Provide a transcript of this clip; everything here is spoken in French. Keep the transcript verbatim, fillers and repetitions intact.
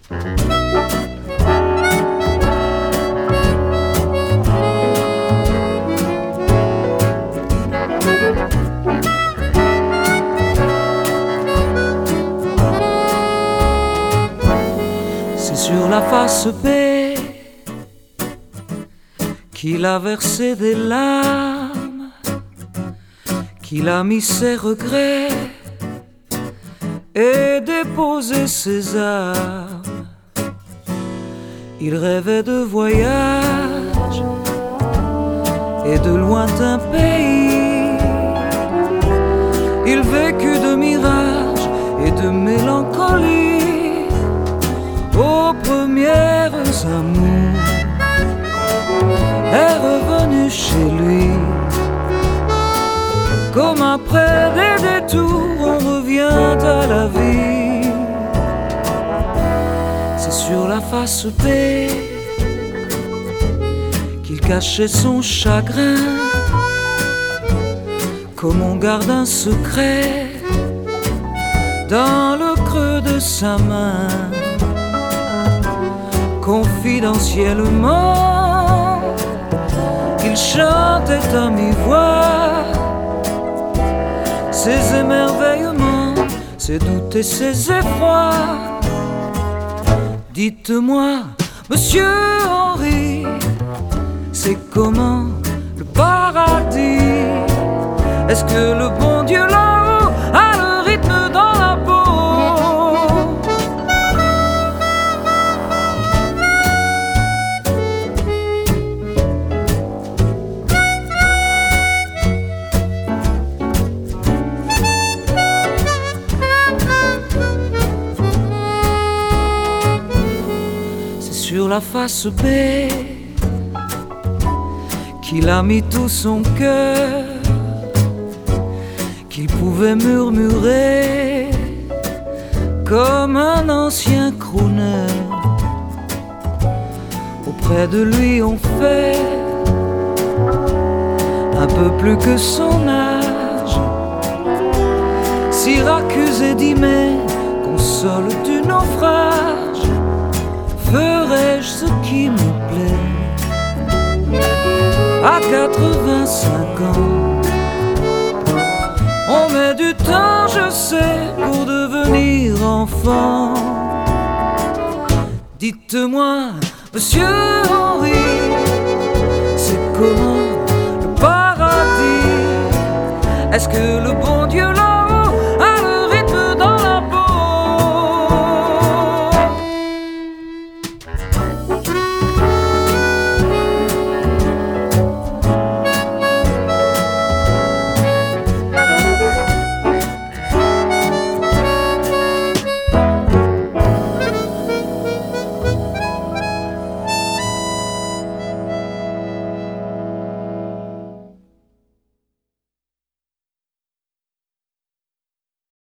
C'est sur la face B qu'il a versé des larmes, qu'il a mis ses regrets et déposé ses armes. Il rêvait de voyage et de lointains pays. Il vécut de mirages et de mélancolie aux premières amours. Est revenu chez lui, comme après des détours on revient à la vie. C'est sur la face B qu'il cachait son chagrin, comme on garde un secret dans le creux de sa main. Confidentiellement, il chantait à mi-voix ses émerveillements, ses doutes et ses effrois. Dites-moi, monsieur Henri, c'est comment le paradis? Est-ce que le bon Dieu là-haut a le rythme dans la peau? Sur la face B qu'il a mis tout son cœur, qu'il pouvait murmurer comme un ancien crooner. Auprès de lui on fait un peu plus que son âge. Syracuse et Dimée, console du naufrage. Ferais-je ce qui me plaît à quatre-vingt-cinq ans? On met du temps, je sais, pour devenir enfant. Dites-moi, monsieur Henri, c'est comment le paradis? Est-ce que